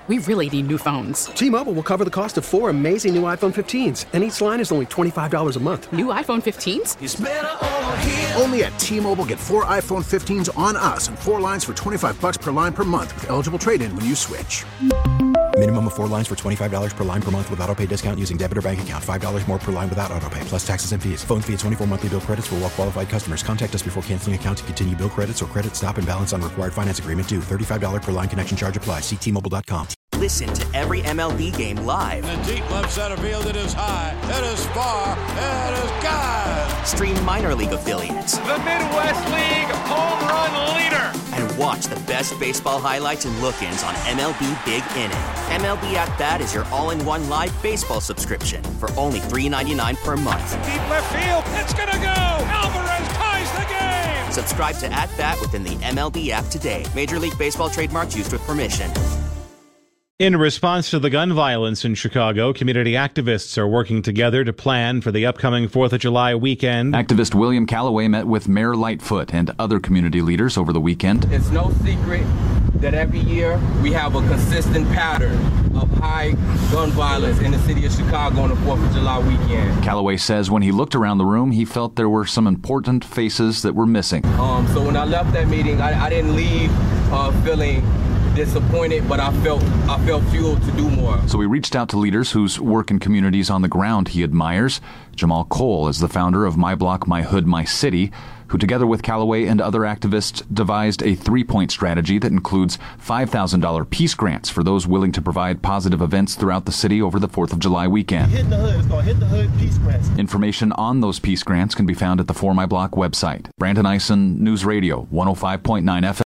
We really need new phones. T-Mobile will cover the cost of 4 amazing new iPhone 15s, and each line is only $25 a month. New iPhone 15s? It's better over here. Only at T-Mobile, get 4 iPhone 15s on us and 4 lines for $25 per line per month with eligible trade-in when you switch. Minimum of 4 lines for $25 per line per month with autopay discount using debit or bank account. $5 more per line without autopay, plus taxes and fees. Phone fee at 24 monthly bill credits for well-qualified customers. Contact us before canceling account to continue bill credits or credit stop and balance on required finance agreement due. $35 per line connection charge applies. See T-Mobile.com. Listen to every MLB game live. In the deep left center field, it is high, it is far, it is gone. Stream minor league affiliates. The Midwest League home run leader. And watch the best baseball highlights and look-ins on MLB Big Inning. MLB At Bat is your all-in-one live baseball subscription for only $3.99 per month. Deep left field, it's gonna go. Alvarez ties the game. Subscribe to At Bat within the MLB app today. Major League Baseball trademarks used with permission. In response to the gun violence in Chicago, community activists are working together to plan for the upcoming 4th of July weekend. Activist William Calloway met with Mayor Lightfoot and other community leaders over the weekend. It's no secret that every year we have a consistent pattern of high gun violence in the city of Chicago on the 4th of July weekend. Calloway says when he looked around the room, he felt there were some important faces that were missing. So when I left that meeting, I didn't leave feeling disappointed, but I felt fueled to do more. So he reached out to leaders whose work in communities on the ground he admires. Jamal Cole is the founder of My Block, My Hood, My City, who together with Calloway and other activists devised a 3-point strategy that includes $5,000 peace grants for those willing to provide positive events throughout the city over the 4th of July weekend. Hitting the Hood. It's called Hit the Hood Peace Grants. Information on those peace grants can be found at the For My Block website. Brandon Eisen, News Radio, 105.9 FM.